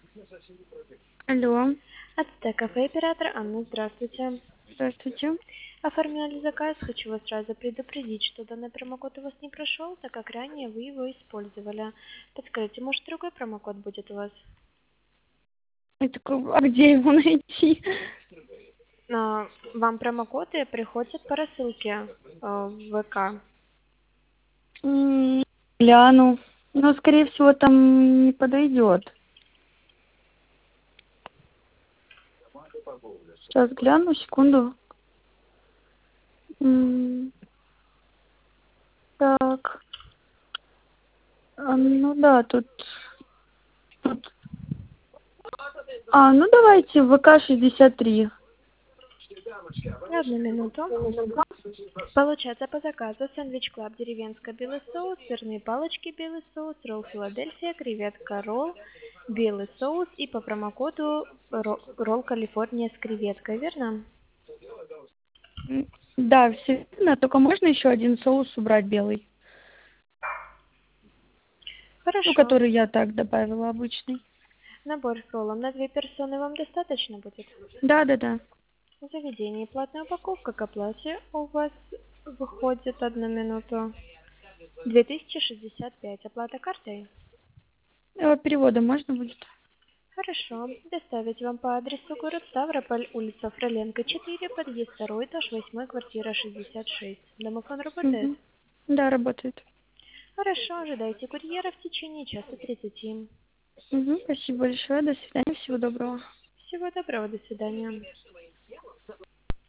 Алло, Ацтек кафе, оператор Анна, здравствуйте. здравствуйте. Оформляли заказ, хочу вас сразу предупредить, что данный промокод у вас не прошел, так как ранее вы его использовали. Подскажите, может другой промокод будет у вас? А где его найти? Вам промокоды приходят по рассылке в ВК. Гляну. Но, скорее всего, там не подойдет. Сейчас гляну, секунду. Так. Ну да, тут. Ну давайте ВК-63. Одну минуту. Получается по заказу сэндвич клаб деревенская белый соус, сырные палочки белый соус, ролл Филадельфия, креветка ролл, белый соус и по промокоду ролл Калифорния с креветкой, верно? Да, все верно, только можно еще один соус убрать белый. Ну, Хорошо. который я так добавила, обычный. Набор с роллом на 2 персоны вам достаточно будет? Да. В заведении платная упаковка к оплате у вас выходит одну минуту. 2065. Оплата картой? Перевода можно будет? Хорошо. Доставить вам по адресу город Ставрополь, улица Фроленко, 4, подъезд 2, этаж 8, квартира 66. Домофон работает? Угу. Да, работает. Хорошо, ожидайте курьера в течение часа 30. Спасибо большое. До свидания. Всего доброго. Всего доброго, до свидания.